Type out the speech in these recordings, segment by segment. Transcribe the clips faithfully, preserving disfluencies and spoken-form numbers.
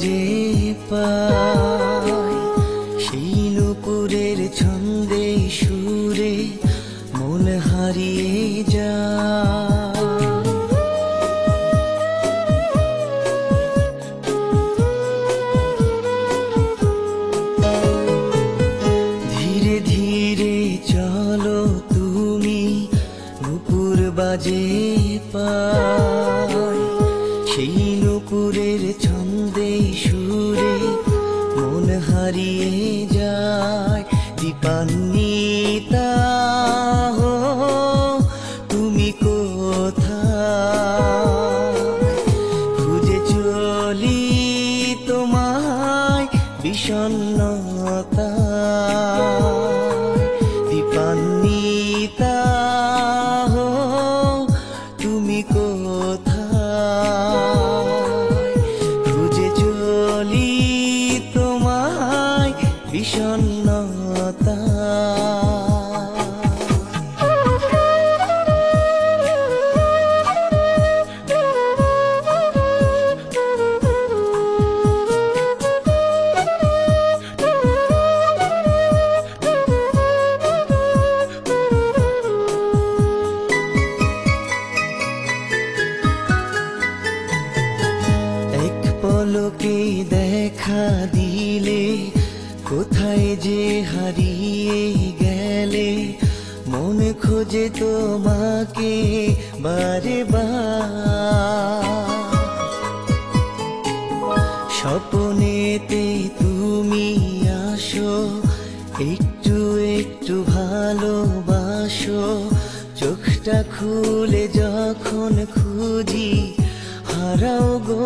বাজে পাই, সেই নুপুরের ছন্দে সুরে মন হারিয়ে যায়। ধীরে ধীরে চলো তুমি, নুপুর বাজে পাই, সেই নুপুরের ছন্দে সুরে মন হারিয়ে যায়। দীপান্বিতা হো তুমি কোথায়, খুঁজে চলি তোমায় বিষণ্ণতায়। দীপান্বিতা হো তুমি কোথায়, খুঁজে চলি তোমায় বিষণ্ণতায়। পলকে দেখা দিলে কোথায় যে হারিয়ে গেলে, মন খোঁজে তোমাকে বারে বার। স্বপ্নেতে তুমি আসো, একটু একটু ভালোবাসো। চোখটা খুলে যখন খুঁজি হারাও গো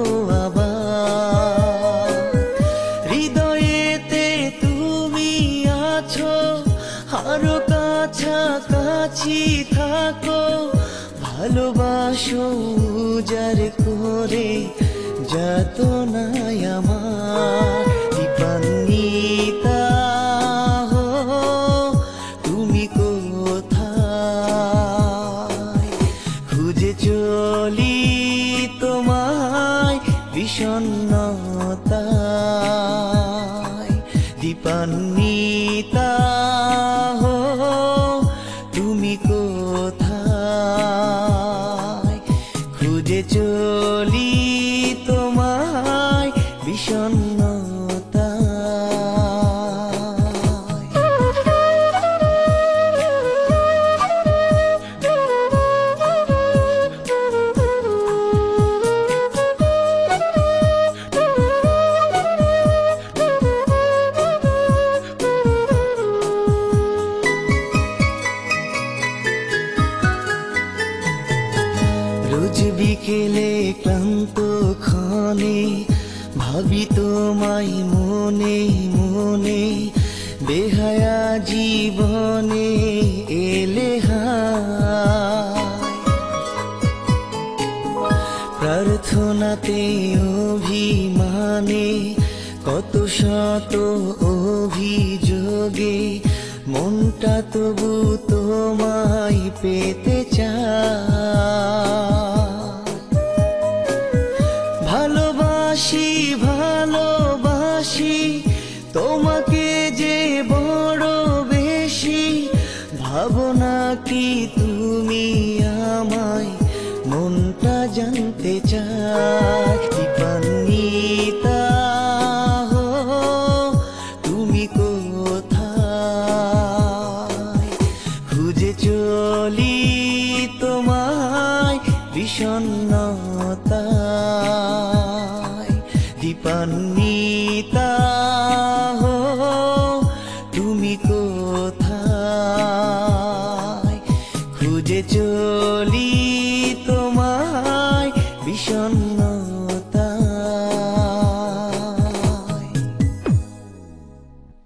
আবার। হৃদয়েতে তুমি আছো, আরো কাছাকাছি থাকো। ভালোবাসো উজার করে যাতনায় আমার। দীপান্বিতা হো তুমি কোথায়, খুঁজে চলি তোমায় বিষণ্ণতায়। দীপান্বিতা হো তুমি কোথায়, খুঁজে চলি তোমায় বিষণ্ণতায়। রোজ বিকেলে ক্লান্ত ক্ষণে ভাবি তোমায় মনে মনে। বেহায়া জীবনে এলে হায়, প্রার্থনাতে অভিমানে কত শত অভিযোগে। মনটা তবু তোমায় পেতে চায়। ভালোবাসি ভালোবাসি তোমাকে যে বড় বেশি। ভাবনা কি তুমি আমায়, মনটা জানতে চায়। দীপান্বিতা হো তুমি কোথায়, খুঁজে চলি তোমায় বিষণ্ণতায়। দীপান্বিতা